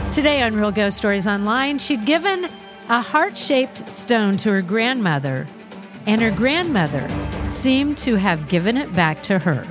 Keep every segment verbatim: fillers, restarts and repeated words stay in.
Today on Real Ghost Stories Online, she'd given a heart-shaped stone to her grandmother, and her grandmother seemed to have given it back to her.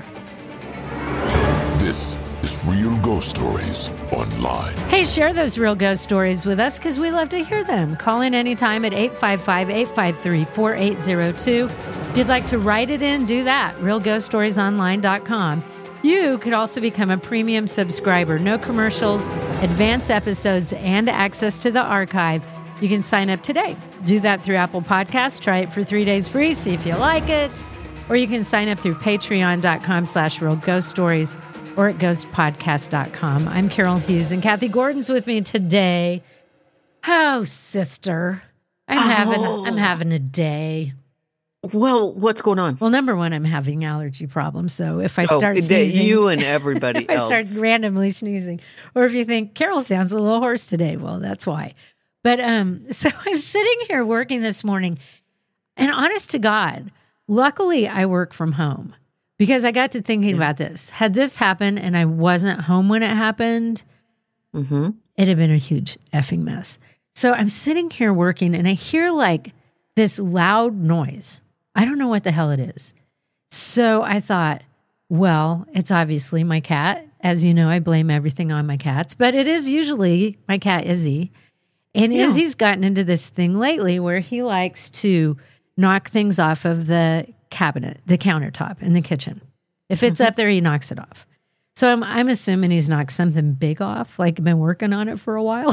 This is Real Ghost Stories Online. Hey, share those real ghost stories with us because we love to hear them. Call in anytime at eight five five, eight five three, four eight zero two. If you'd like to write it in, do that, real ghost stories online dot com. You could also become a premium subscriber. No commercials, advanced episodes, and access to the archive. You can sign up today. Do that through Apple Podcasts. Try it for three days free. See if you like it. Or you can sign up through patreon.com slash real ghost stories or at ghost podcast dot com. I'm Carol Hughes, and Kathy Gordon's with me today. Oh, sister. I'm oh. having I'm having a day. Well, what's going on? Well, number one, I'm having allergy problems. So if I oh, start sneezing, you and everybody if else. I start randomly sneezing, or if you think Carol sounds a little hoarse today, well, that's why. But um, so I'm sitting here working this morning, and honest to God, luckily I work from home because I got to thinking yeah. about this. Had this happened and I wasn't home when it happened, mm-hmm. it'd have been a huge effing mess. So I'm sitting here working, and I hear like this loud noise. I don't know what the hell it is. So I thought, well, it's obviously my cat. As you know, I blame everything on my cats, but it is usually my cat, Izzy. And yeah. Izzy's gotten into this thing lately where he likes to knock things off of the cabinet, the countertop in the kitchen. If it's mm-hmm. up there, he knocks it off. So I'm, I'm assuming he's knocked something big off, like been working on it for a while.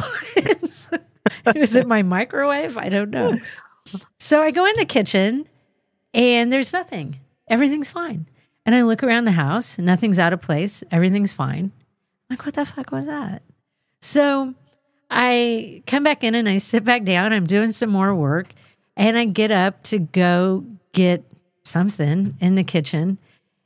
Is it my microwave? I don't know. So I go in the kitchen, and there's nothing. Everything's fine. And I look around the house, and nothing's out of place. Everything's fine. I'm like, what the fuck was that? So I come back in, and I sit back down. I'm doing some more work, and I get up to go get something in the kitchen,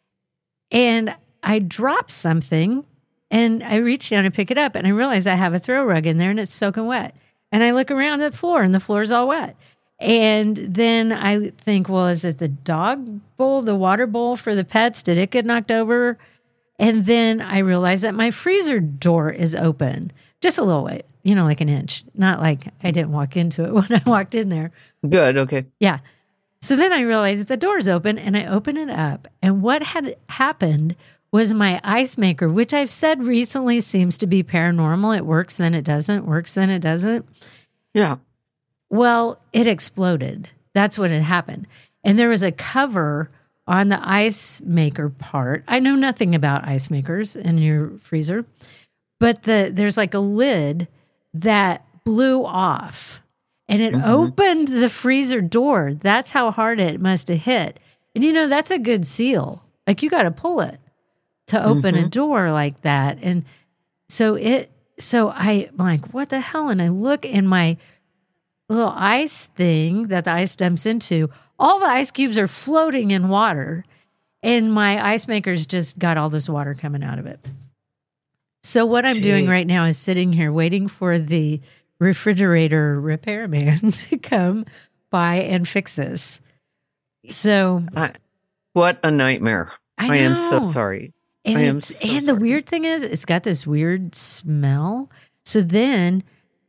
and I drop something, and I reach down and pick it up, and I realize I have a throw rug in there, and it's soaking wet. And I look around the floor, and the floor's all wet. And then I think, well, is it the dog bowl, the water bowl for the pets? Did it get knocked over? And then I realized that my freezer door is open, just a little way, you know, like an inch. Not like I didn't walk into it when I walked in there. Good, okay. Yeah. So then I realized that the door's open, and I open it up. And what had happened was my ice maker, which I've said recently seems to be paranormal. It works, then it doesn't. Works, then it doesn't. Yeah. Well, it exploded. That's what had happened. And there was a cover on the ice maker part. I know nothing about ice makers in your freezer, but the there's like a lid that blew off, and it mm-hmm. opened the freezer door. That's how hard it must have hit. And you know, that's a good seal. Like you got to pull it to open mm-hmm. a door like that. And so it, so I, I'm like, what the hell? And I look in my little ice thing that the ice dumps into, all the ice cubes are floating in water, and my ice maker's just got all this water coming out of it. So what I'm Gee. doing right now is sitting here waiting for the refrigerator repairman to come by and fix this. So uh, what a nightmare. I, I am so sorry. And I am so And sorry. the weird thing is, it's got this weird smell. So then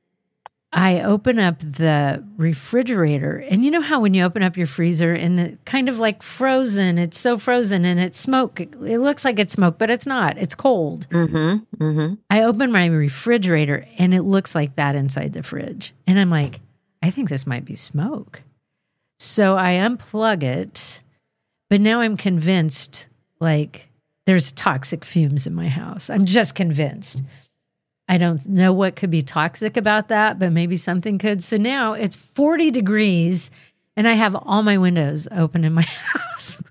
I open up the refrigerator, and you know how when you open up your freezer and it's kind of like frozen, it's so frozen and it's smoke. It looks like it's smoke, but it's not. It's cold. Mm-hmm, mm-hmm. I open my refrigerator, and it looks like that inside the fridge. And I'm like, I think this might be smoke. So I unplug it, but now I'm convinced like there's toxic fumes in my house. I'm just convinced. I don't know what could be toxic about that, but maybe something could. So now it's forty degrees, and I have all my windows open in my house.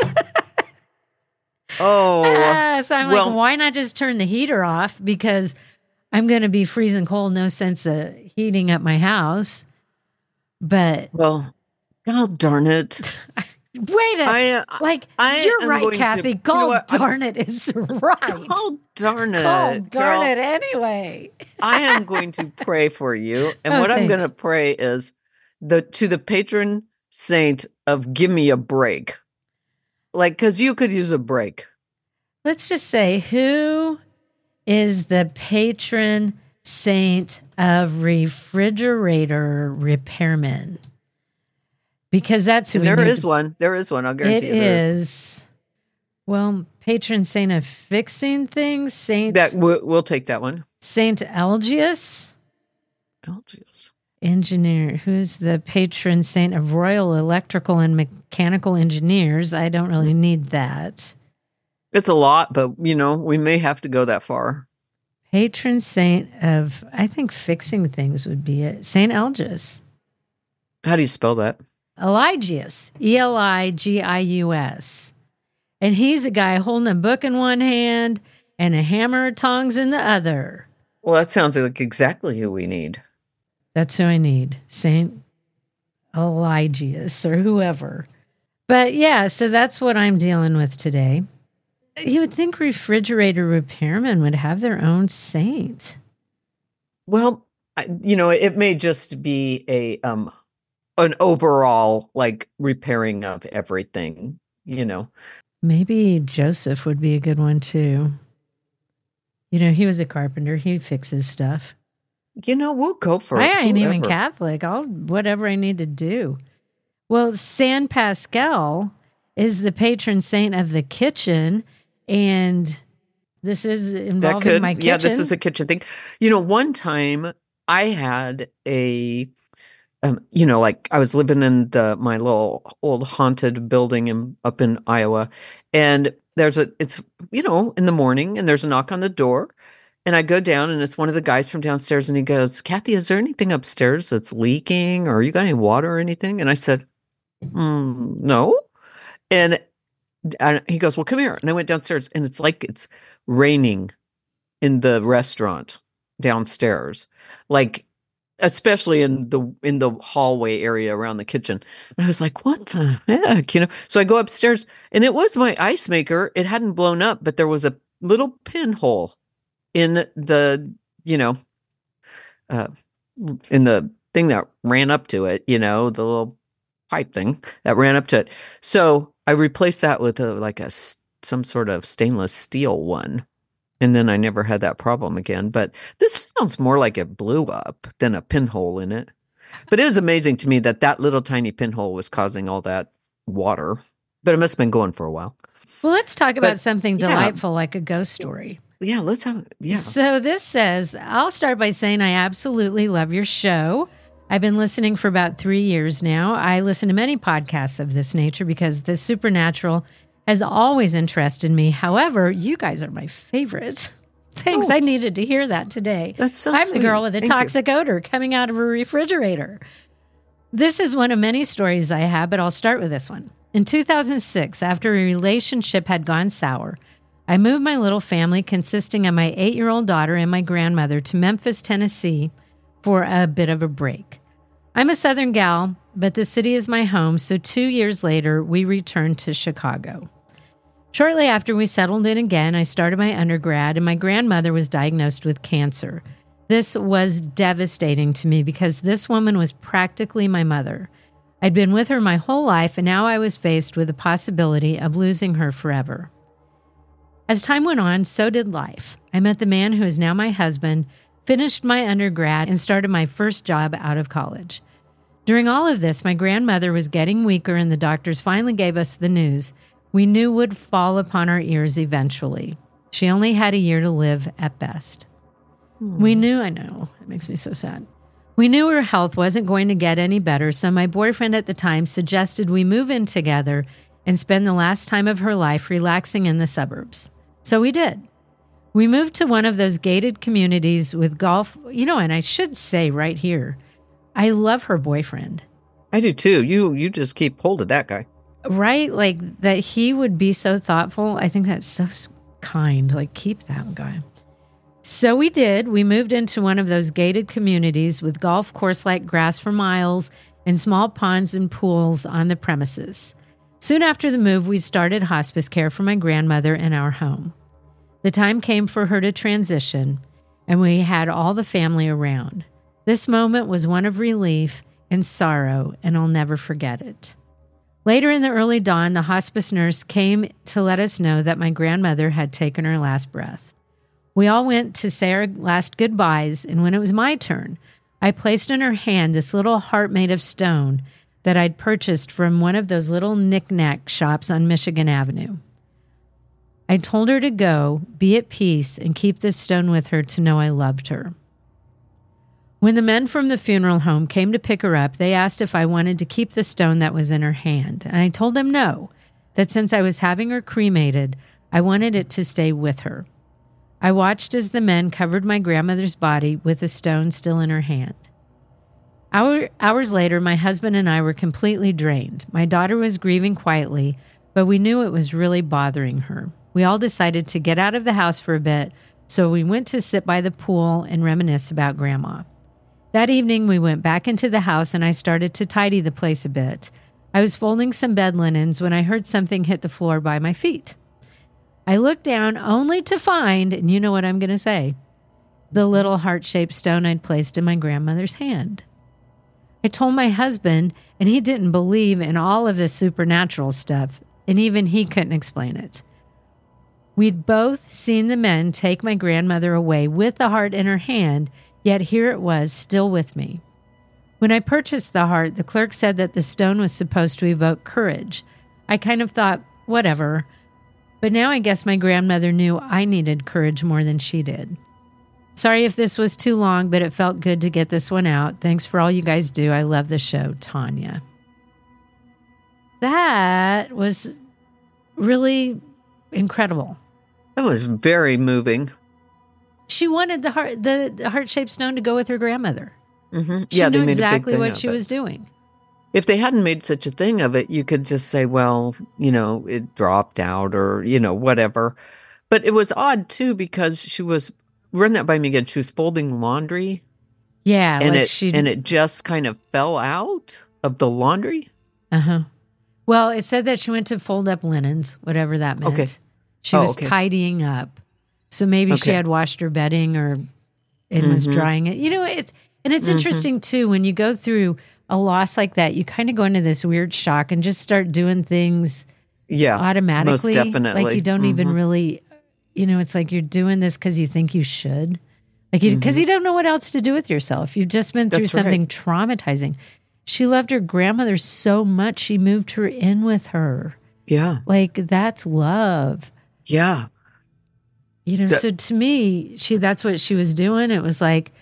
oh. Ah, so I'm well, like, why not just turn the heater off? Because I'm going to be freezing cold. No sense of heating up my house. But well, God darn it. Wait a I, uh, like I you're right, Kathy. To, God you know darn it is right. God darn it. God darn Carol, it anyway. I am going to pray for you. And Oh, what I'm thanks. going to pray is the to the patron saint of give me a break. Like, because you could use a break. Let's just say, who is the patron saint of refrigerator repairmen. Because that's who And we there need is to- one. There is one. I'll It guarantee you. there is, well, patron saint of fixing things, Saint That we'll, we'll take that one. Saint Algius, Algius. engineer, who's the patron saint of Royal Electrical and Mechanical Engineers. I don't really need that. It's a lot, but you know, we may have to go that far. Patron saint of, I think fixing things would be it. Saint Algius. How do you spell that? Eligius, E L I G I U S. And he's a guy holding a book in one hand and a hammer of tongs in the other. Well, that sounds like exactly who we need. That's who I need, Saint Eligius or whoever. But yeah, so that's what I'm dealing with today. You would think refrigerator repairmen would have their own saint. Well, I, you know, it may just be a um an overall like repairing of everything, you know. Maybe Joseph would be a good one too. You know, he was a carpenter. He fixes stuff. You know, we'll go for I it. ain't even whoever. Catholic. I'll whatever I need to do. Well, San Pascal is the patron saint of the kitchen, and this is That involving could, my kitchen. yeah, this is a kitchen thing. You know, one time I had a, um, you know, like I was living in the my little old haunted building in up in Iowa, and there's a, it's you know, in the morning, and there's a knock on the door, and I go down, and it's one of the guys from downstairs, and he goes, "Kathy, is there anything upstairs that's leaking, or you got any water or anything?" And I said, mm, "No," and and he goes, "Well, come here." And I went downstairs, and it's like it's raining in the restaurant downstairs, like especially in the in the hallway area around the kitchen. And I was like, "What the heck?" You know. So I go upstairs, and it was my ice maker. It hadn't blown up, but there was a little pinhole in the, you know, uh, in the thing that ran up to it. You know, the little pipe thing that ran up to it. So I replaced that with a like a s- some sort of stainless steel one. And then I never had that problem again. But this sounds more like it blew up than a pinhole in it. But it was amazing to me that that little tiny pinhole was causing all that water. But it must have been going for a while. Well, let's talk about But, something yeah. delightful like a ghost story. Yeah, let's have, yeah. So this says, I'll start by saying I absolutely love your show. I've been listening for about three years now. I listen to many podcasts of this nature because the supernatural has always interested me. However, you guys are my favorite. Thanks. Oh. I needed to hear that today. That's so I'm sweet. the girl with a Thank you. toxic odor coming out of a refrigerator. This is one of many stories I have, but I'll start with this one. In two thousand six, after a relationship had gone sour, I moved my little family consisting of my eight-year-old daughter and my grandmother to Memphis, Tennessee for a bit of a break. I'm a Southern gal, but the city is my home, so two years later, we returned to Chicago. Shortly after we settled in again, I started my undergrad, and my grandmother was diagnosed with cancer. This was devastating to me because this woman was practically my mother. I'd been with her my whole life, and now I was faced with the possibility of losing her forever. As time went on, so did life. I met the man who is now my husband, finished my undergrad, and started my first job out of college. During all of this, my grandmother was getting weaker, and the doctors finally gave us the news we knew would fall upon our ears eventually. She only had a year to live at best. We knew, I know, it makes me so sad. We knew her health wasn't going to get any better, so my boyfriend at the time suggested we move in together and spend the last time of her life relaxing in the suburbs. So we did. We moved to one of those gated communities with golf. You know, and I should say right here, I love her boyfriend. I do too. You you just keep hold of that guy. Right? Like that he would be so thoughtful. I think that's so s- kind. Like, keep that guy. So we did. We moved into one of those gated communities with golf course-like grass for miles and small ponds and pools on the premises. Soon after the move, we started hospice care for my grandmother in our home. The time came for her to transition, and we had all the family around. This moment was one of relief and sorrow, and I'll never forget it. Later in the early dawn, the hospice nurse came to let us know that my grandmother had taken her last breath. We all went to say our last goodbyes, and when it was my turn, I placed in her hand this little heart made of stone that I'd purchased from one of those little knick-knack shops on Michigan Avenue. I told her to go, be at peace, and keep this stone with her to know I loved her. When the men from the funeral home came to pick her up, they asked if I wanted to keep the stone that was in her hand, and I told them no, that since I was having her cremated, I wanted it to stay with her. I watched as the men covered my grandmother's body with the stone still in her hand. Hour, hours later, my husband and I were completely drained. My daughter was grieving quietly, but we knew it was really bothering her. We all decided to get out of the house for a bit, so we went to sit by the pool and reminisce about Grandma. That evening, we went back into the house and I started to tidy the place a bit. I was folding some bed linens when I heard something hit the floor by my feet. I looked down only to find, and you know what I'm going to say, the little heart-shaped stone I'd placed in my grandmother's hand. I told my husband, and he didn't believe in all of this supernatural stuff, and even he couldn't explain it. We'd both seen the men take my grandmother away with the heart in her hand, yet here it was, still with me. When I purchased the heart, the clerk said that the stone was supposed to evoke courage. I kind of thought, whatever. But now I guess my grandmother knew I needed courage more than she did. Sorry if this was too long, but it felt good to get this one out. Thanks for all you guys do. I love the show, Tanya. That was really incredible. That was very moving. She wanted the heart, the, the heart-shaped stone to go with her grandmother. Mm-hmm. She yeah, knew they made exactly a big thing what she of it. was doing. If they hadn't made such a thing of it, you could just say, well, you know, it dropped out or, you know, whatever. But it was odd, too, because she was, run that by me again, she was folding laundry. Yeah. And, like it, she, and it just kind of fell out of the laundry. Uh-huh. Well, it said that she went to fold up linens, whatever that meant. Okay. She Oh, was okay. tidying up. So maybe she Okay. had washed her bedding or and was Mhm. drying it. You know, it's and it's Mhm. interesting too when you go through a loss like that, you kind of go into this weird shock and just start doing things Yeah. automatically. Most definitely. Like you don't even Mhm. really, you know, it's like you're doing this because you think you should. Like you because you don't know what else to do with yourself. You've just been through Mm-hmm. That's right. something traumatizing. She loved her grandmother so much she moved her in with her. Yeah. Like that's love. Yeah. You know, That- so to me, she that's what she was doing. It was like,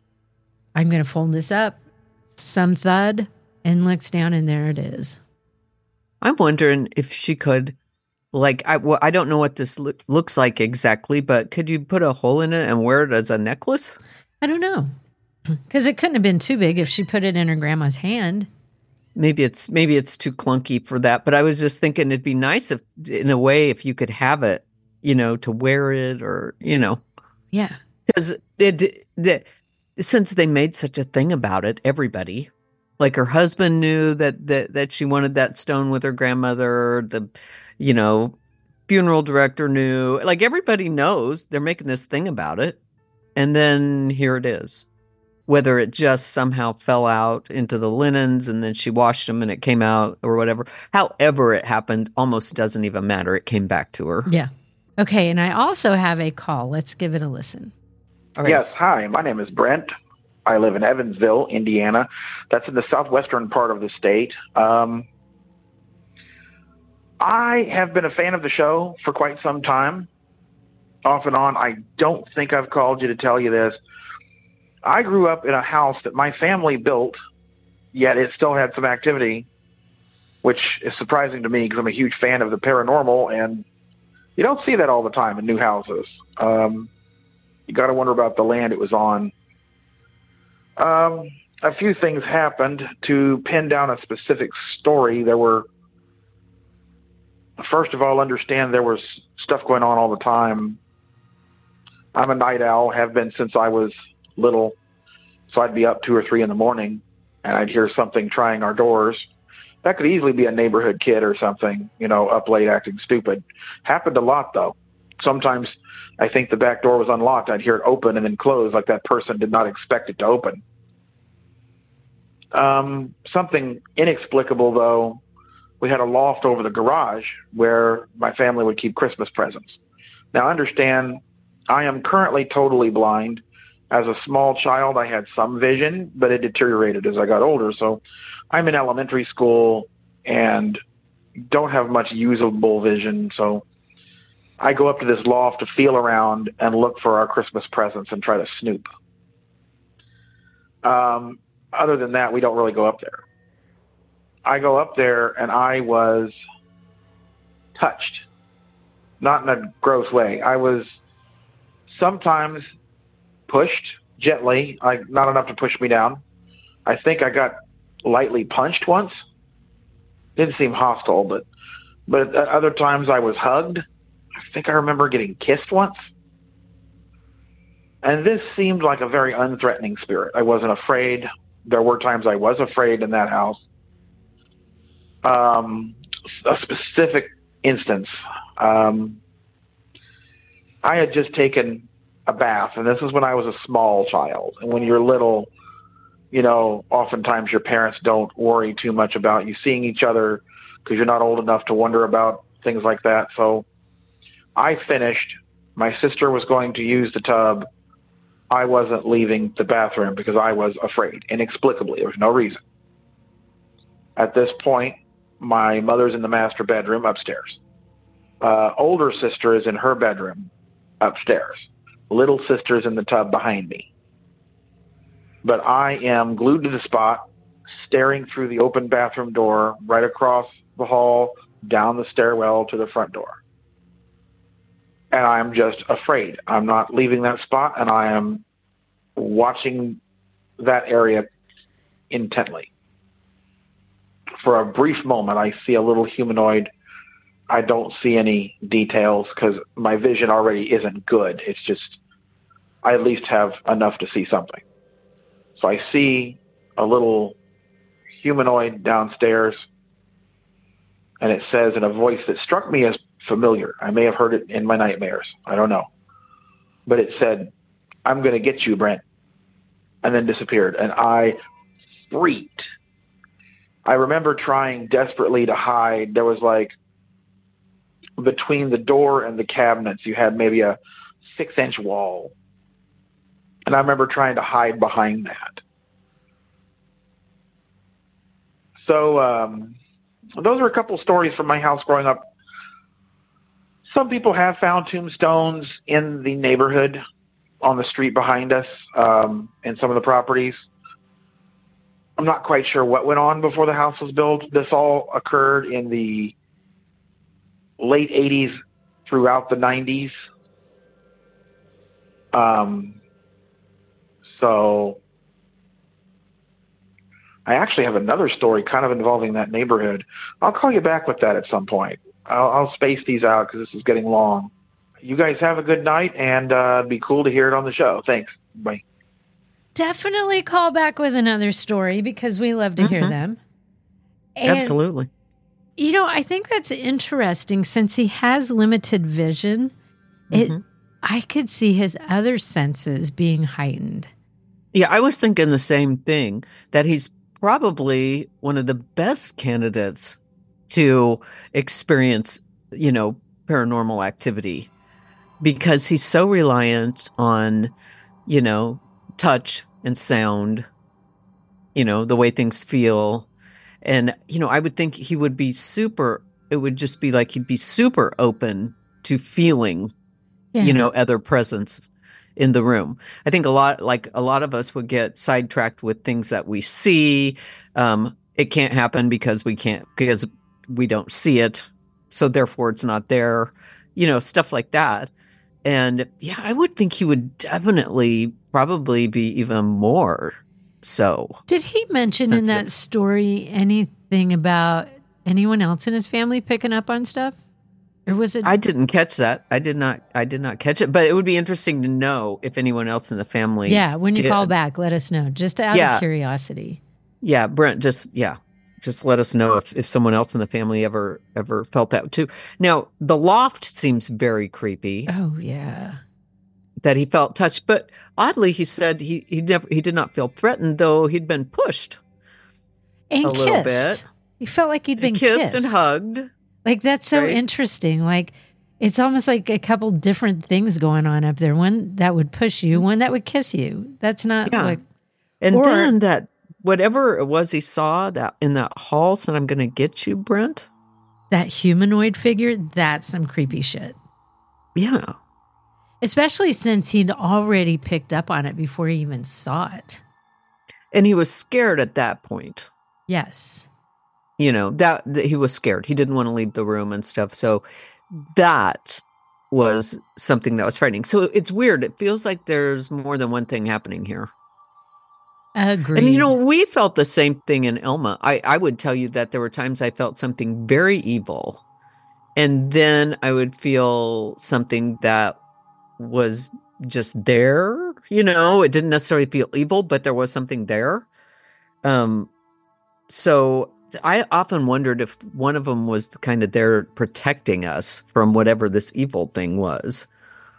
I'm going to fold this up, some thud, and looks down, and there it is. I'm wondering if she could, like, I, well, I don't know what this loo- looks like exactly, but could you put a hole in it and wear it as a necklace? I don't know. Because it couldn't have been too big if she put it in her grandma's hand. Maybe it's maybe it's too clunky for that, but I was just thinking it'd be nice if, in a way, if you could have it, you know, to wear it or, you know, Yeah. because it, the, since they made such a thing about it, everybody, like her husband knew that that that she wanted that stone with her grandmother. The, you know, funeral director knew. Like everybody knows they're making this thing about it, and then here it is. Whether it just somehow fell out into the linens and then she washed them and it came out or whatever. However it happened almost doesn't even matter. It came back to her. Yeah. Okay. And I also have a call. Let's give it a listen. All right. Yes, hi, my name is Brent. I live in Evansville, Indiana. That's in the southwestern part of the state. Um, I have been a fan of the show for quite some time, off and on. I don't think I've called you to tell you this. I grew up in a house that my family built, yet it still had some activity, which is surprising to me because I'm a huge fan of the paranormal, and you don't see that all the time in new houses. Um, you got to wonder about the land it was on. Um, a few things happened to pin down a specific story. There were, first of all, understand there was stuff going on all the time. I'm a night owl, have been since I was little, so I'd be up two or three in the morning and I'd hear something trying our doors. That could easily be a neighborhood kid or something, you know, up late acting stupid. Happened a lot though. Sometimes I think the back door was unlocked. I'd hear it open and then close like that person did not expect it to open. Um, something inexplicable though, we had a loft over the garage where my family would keep Christmas presents. Now understand, I am currently totally blind. As a small child, I had some vision, but it deteriorated as I got older. So I'm in elementary school and don't have much usable vision. So I go up to this loft to feel around and look for our Christmas presents and try to snoop. Um, other than that, we don't really go up there. I go up there and I was touched, not in a gross way. I was sometimes pushed gently, like not enough to push me down. I think I got lightly punched once. Didn't seem hostile, but but at other times I was hugged. I think I remember getting kissed once. And this seemed like a very unthreatening spirit. I wasn't afraid. There were times I was afraid in that house. Um, a specific instance. Um, I had just taken a bath, and this is when I was a small child. And when you're little, you know, oftentimes your parents don't worry too much about you seeing each other because you're not old enough to wonder about things like that. So I finished. My sister was going to use the tub. I wasn't leaving the bathroom because I was afraid, inexplicably. There was no reason. At this point, my mother's in the master bedroom upstairs. Uh, older sister is in her bedroom upstairs. Little sister's in the tub behind me. But I am glued to the spot, staring through the open bathroom door, right across the hall, down the stairwell to the front door. And I'm just afraid. I'm not leaving that spot, and I am watching that area intently. For a brief moment, I see a little humanoid. I don't see any details because my vision already isn't good. It's just, I at least have enough to see something. So I see a little humanoid downstairs, and it says in a voice that struck me as familiar. I may have heard it in my nightmares. I don't know. But it said, "I'm going to get you, Brent," and then disappeared. And I freaked. I remember trying desperately to hide. There was like, between the door and the cabinets, you had maybe a six-inch wall. And I remember trying to hide behind that. So um, those are a couple stories from my house growing up. Some people have found tombstones in the neighborhood on the street behind us, um, in some of the properties. I'm not quite sure what went on before the house was built. This all occurred in the late eighties throughout the nineties. Um, so I actually have another story kind of involving that neighborhood. I'll call you back with that at some point. I'll, I'll space these out because this is getting long. You guys have a good night, and uh, it'd be cool to hear it on the show. Thanks. Bye. Definitely call back with another story because we love to mm-hmm. hear them. And, absolutely. You know, I think that's interesting since he has limited vision. It, mm-hmm. I could see his other senses being heightened. Yeah, I was thinking the same thing, that he's probably one of the best candidates to experience, you know, paranormal activity because he's so reliant on, you know, touch and sound, you know, the way things feel. And, you know, I would think he would be super, it would just be like he'd be super open to feeling, yeah. you know, other presence in the room. I think a lot, like a lot of us would get sidetracked with things that we see. Um, it can't happen because we can't, because we don't see it. So therefore it's not there, you know, stuff like that. And yeah, I would think he would definitely probably be even more so. Did he mention sensitive. in that story anything about anyone else in his family picking up on stuff? Or was it? I didn't catch that. I did not. I did not catch it. But it would be interesting to know if anyone else in the family. Yeah, when you did. call back, let us know. Just out yeah. of curiosity. Yeah, Brent. Just yeah, just let us know if, if someone else in the family ever ever felt that too. Now the loft seems very creepy. Oh yeah, that he felt touched, but oddly he said he he never he did not feel threatened, though he'd been pushed and a kissed. little bit. He felt like he'd been kissed, kissed and hugged. Like, that's so right? interesting. Like, it's almost like a couple different things going on up there. One that would push you, one that would kiss you. That's not Yeah. like, And or- then that whatever it was he saw that in that hall said, "I'm going to get you, Brent." that humanoid figure. That's some creepy shit. Yeah. Especially since he'd already picked up on it before he even saw it. And he was scared at that point. Yes. You know, that, that he was scared. He didn't want to leave the room and stuff. So that was something that was frightening. So it's weird. It feels like there's more than one thing happening here. Agreed. And, you know, we felt the same thing in Elma. I, I would tell you that there were times I felt something very evil. And then I would feel something that was just there. You know, it didn't necessarily feel evil, but there was something there. Um, so I often wondered if one of them was kind of there protecting us from whatever this evil thing was.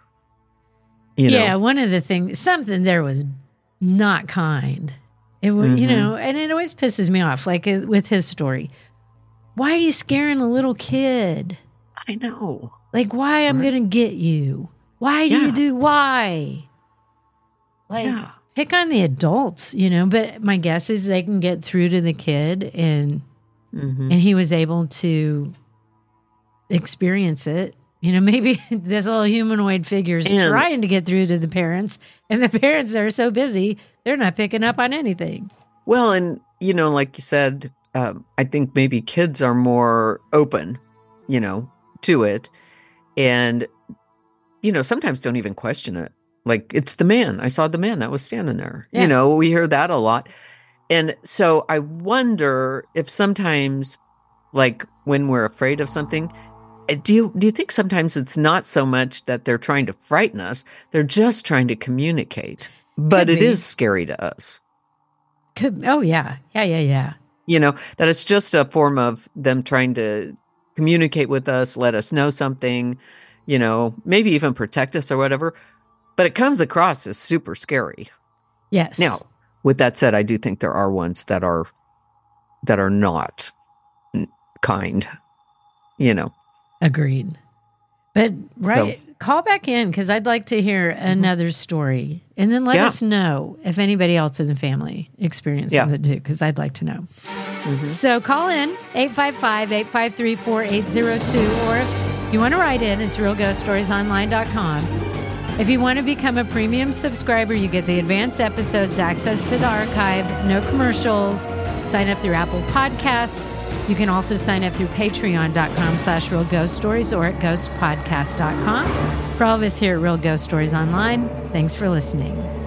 You yeah, know? one of the things, something there was not kind. It was, Mhm. you know, and it always pisses me off. Like uh, with his story, why are you scaring a little kid? I know. Like, why I'm Right. gonna get you? Why do Yeah. you do? Why? Like, Yeah. pick on the adults, you know. But my guess is they can get through to the kid, and Mhm. and he was able to experience it. You know, maybe this little humanoid figure's And- trying to get through to the parents, and the parents are so busy, they're not picking up on anything. Well, and, you know, like you said, um, I think maybe kids are more open, you know, to it. And, you know, sometimes don't even question it. Like, it's the man. I saw the man that was standing there. Yeah. You know, we hear that a lot. And so I wonder if sometimes, like, when we're afraid of something, uh, do you, do you think sometimes it's not so much that they're trying to frighten us, they're just trying to communicate. But Could it be. is scary to us. Could, oh yeah, yeah, yeah, yeah. You know, that it's just a form of them trying to communicate with us, let us know something, you know, maybe even protect us or whatever. But it comes across as super scary. Yes. Now, with that said, I do think there are ones that are that are not n- kind, you know. Agreed. But right, call back in because I'd like to hear another story, and then let Yeah. us know if anybody else in the family experienced Yeah. something too, because I'd like to know. So call in eight five five, eight five three, four eight zero two, or if you want to write in, it's real ghost stories online dot com. If you want to become a premium subscriber, you get the advanced episodes, access to the archive, no commercials, sign up through Apple Podcasts. You can also sign up through patreon.com slash real ghost stories or at ghost podcast dot com. For all of us here at Real Ghost Stories Online, thanks for listening.